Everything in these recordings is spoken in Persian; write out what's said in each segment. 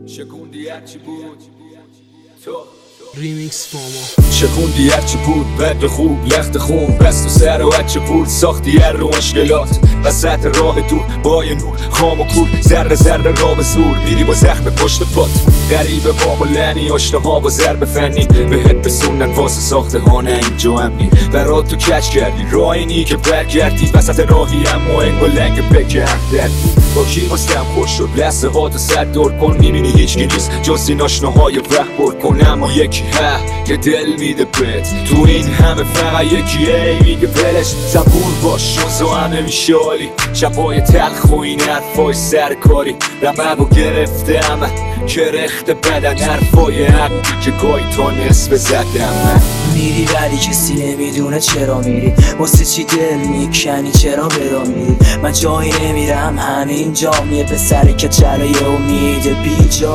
شکوندی هرچی بود تو ریمیکس فاما شکوندی هرچی بود بد خوب لخت خون بست و سر و هرچی بود ساختی هر رو مشکلات وسط راه دور با یه نور خام و کور ذره ذره را به زور میری با زخم پشت پات دریبه باب و لنی آشنا ها با ضرب فنی بهت بسوندن واسه ساخته ها نه اینجا امنی برات تو کچ کردی راه اینی که برگردی وسط راهی هم و انگو لنگ بکرم دردی با کی مستم خوش شد لحظه ها تو صد دور کن میبینی هیچکی نیست جز این آشناهای وقت بر کن اما یکی که دل میده بهت تو این همه فقط یکیه میگه بلش صبور باش شوزا همه میشه عالی شبای تلخ و این حرفای سرکاری رمه و گرفته همه کرخت بدن حرفای حقی که گاهی تا نصف زدم میری ولی کسی نمیدونه چرا میری واسه چی دل میکنی چرا برا میری من جایی نمیرم همین جا میه پسری که جلوی امید بیجا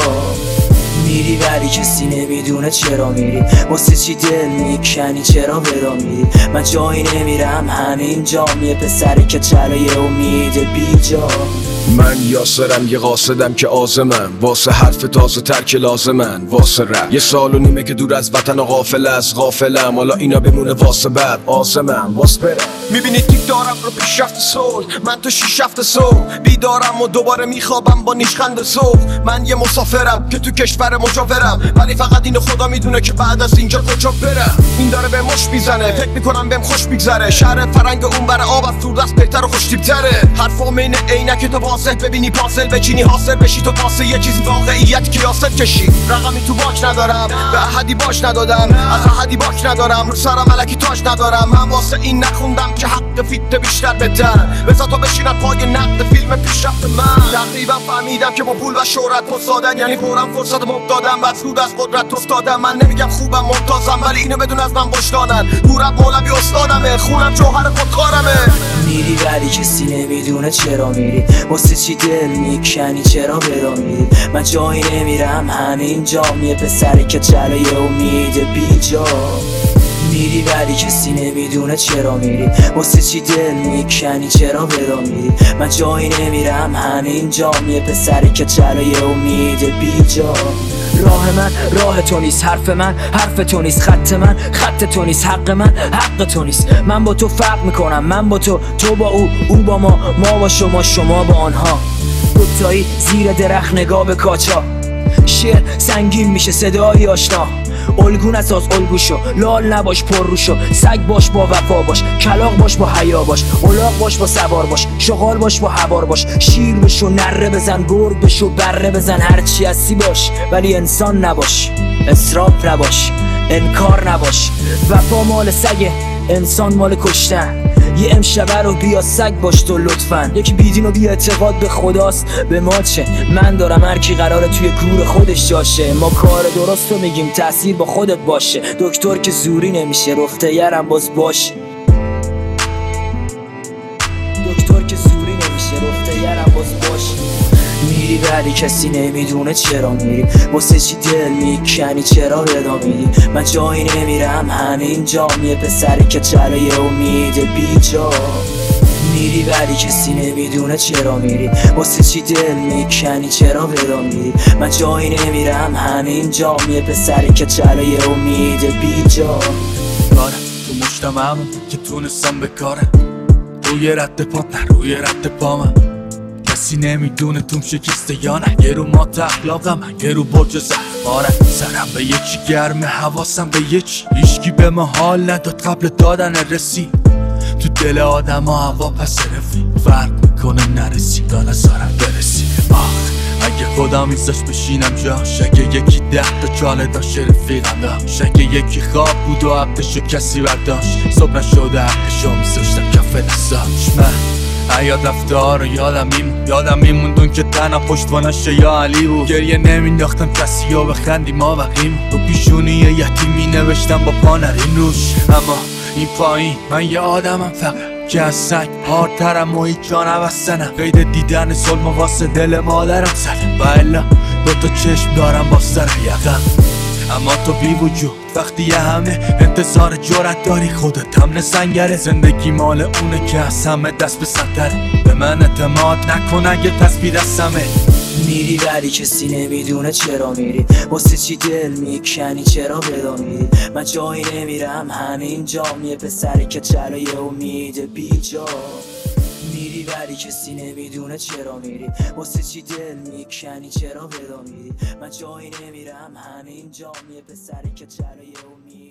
میری ولی کسی نمیدونه چرا میری واسه چی دل میکنی چرا برا میری من جایی نمیرم همین جا میه پسری که جلوی امید بیجا من یاسرم یه قاصدم که آزمم واسه حرف تازه تر که لازمن واسه رپ یه سال و نیمه که دور از وطن و غافل از غافلم حالا اینا بمونه واسه بعد آزمم واسه برم میبینی تیک دارم رو پیشرفت صلح من تو 6 هفته صبح بیدارم و دوباره میخوابم با نیشخند صبح من یه مسافرم که تو کشور مجاورم ولی فقط اینو خدا میدونه که بعد از اینجا کجا برم این داره به مش میزنه فکر میکنم بهم خوش میگذره شهر فرنگ اون بر آب از دور دست بهتر و خوش‌تیپ‌تره حرفام اینه عینک تو واضح ببینی پازل بچینی حاصل بشی تو واسه یه چیز واقعیت کیاسل کشی رقمی تو باک ندارم به احدی باش ندادم از احدی باک ندارم رو سرم ملکی تاج ندارم من واسه این نخوندم که حق فیت بیشتر بدن بذار تو بشینم پای نقد فیلم پیشرفت من تقریبا فهمیدم که با پول و شهرت پسادن یعنی فورا فرصت مبدادم و زود از قدرت افتادم من نمیگم خوبم ممتازم ولی اینو بدون از من بشتانن دورم مولوی استادمه خونم جوهر خودکارمه میری ولی کسی نمیدونه چرا میری واسه چی دل میکنی چرا برا میری من جایی نمیرم همین جا میه پسری که جلوی امید بیجا میری ولی کسی نمیدونه چرا میری واسه چی دل میکنی چرا برا میری من جایی نمیرم همین جا میه پسری که جلوی امید بیجا راه من راه تو نیست حرف من حرف تو نیست خط من خط تو نیست حق من حق تو نیست من با تو فرق میکنم من با تو با او با ما با شما با آنها دوتایی زیر درخت نگاه به کاچا شعر سنگین میشه صدای آشنا الگون اساس الگو شو لال نباش پر رو شو سگ باش با وفا باش کلاغ باش با حیا باش الاغ باش با سوار باش شغال باش با حوار باش شیر بشو نره بزن گرگ بشو بره بزن هرچی هستی باش ولی انسان نباش اسراف نباش انکار نباش وفا مال سگه انسان مال کشتن یه امشبه رو بیا سگ باش تو لطفاً یکی بیدین و بی اعتقاد به خداست به ما چه من دارم هر کی قراره توی گور خودش جاشه ما کار درست رو میگیم تأثیر با خودت باشه دکتر که زوری نمیشه رفته یرم باز باشه دکتر که زوری نمیشه رفته یرم باز باشه میری ولی کسی نمیدونه چرا میری واسه چی دل میکنی چرا بدا میری من جایی نمیرم همین جا میه پسری که جلوی امید بیجا میری ولی کسی نمیدونه چرا میری واسه چی دل میکنی چرا بدا میری من جایی نمیرم همین جا میه پسری که جلوی امید بیجا کارم تو مجتمعم که تونستم بکارم روی رد پات نه روی رد پامم کسی نمیدونه توم شکسته یا نه یه رو مات اخلاقم یه رو برج زهمارم سرم به یکی گرمه حواسم به یکی هیچکی به ما حال نداد قبل دادن رسی تو دل آدم ها هوا پس رفی فرق میکنه نرسی تا نظارم برسی اگه خدا میذاش بشینم جاش اگه یکی 10 تا چاله داشت رفیقم داشت اگه یکی خواب بود و عبدشو کسی برداشت صبح نشده عبدشو میذاشتم کف دستاش من حیات رفته ها رو یادم میموندون که تنها پشتوانش یا علی بود گریه نمینداختم کسی ها بخندی ما وقیم تو پیشونی یتیمی نوشتم با پا نریم روش اما این پایین من یه آدمم فقط که از سنگ هارترم و هیچ جا نبستنم قید دیدن ظلم واسه دل مادرم زدم و الا دوتا چشم دارم با سر یقم اما تو بی وجود وقتی یه همه انتظار جرأت داری خودت هم سنگره زندگی مال اونه که از همه دست به سنتره به من اعتماد نکن اگه تصویر دستمه میری ولی کسی نمیدونه چرا میری، واسه چی دل میکنی، چرا ودا میری. من جایی نمیرم همینجا، یه پسری که جلوی امید بیجا. میری ولی کسی نمیدونه چرا میری، واسه چی دل میکنی، چرا ودا میری. من جایی نمیرم همینجا، یه پسری که جلوی امید